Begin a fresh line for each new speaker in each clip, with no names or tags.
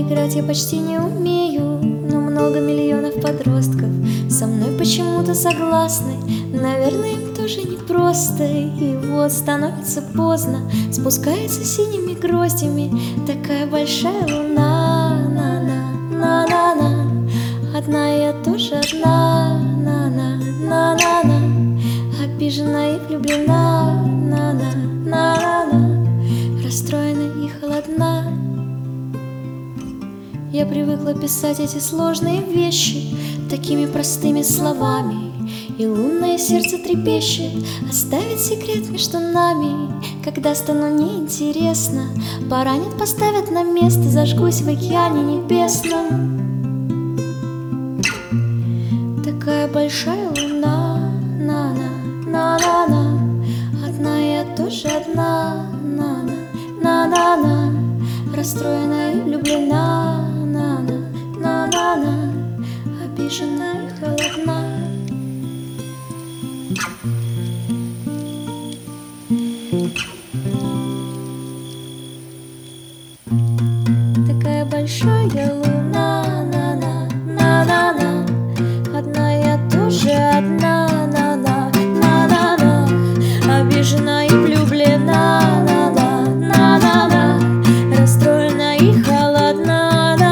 Играть я почти не умею, но много миллионов подростков со мной почему-то согласны. Наверное, им тоже непросто. И вот становится поздно, спускается синими гроздями такая большая луна. На-на-на-на-на. Одна я тоже одна. На-на-на-на-на. Обижена и влюблена. На-на-на-на-на. Расстроена и холодна. Я привыкла писать эти сложные вещи такими простыми словами, и лунное сердце трепещет оставить секрет между нами. Когда стану неинтересна, поранит, поставят на место, зажгусь в океане небесном. Такая большая луна. На-на-на-на-на. Одна я тоже одна. На-на-на-на-на. Расстроена и влюблена. На-на-на-на-на. Обижена и холодна. Такая большая луна. На-на-на-на-на. Одна я тоже одна. На-на-на-на-на. Обижена и влюблена. На-на-на-на-на. Расстроена и холодна.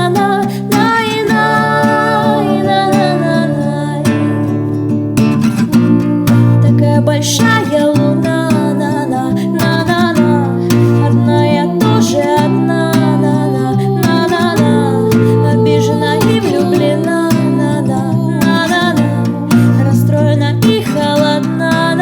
Большая луна. На-на-на-на. Одна я тоже одна. На-на-на-на-на. Обижена и влюблена. На-на-на-на. Расстроена и холодна.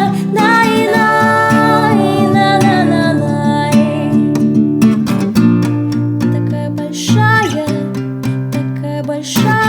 На-на-на-на-на. Такая большая, такая большая.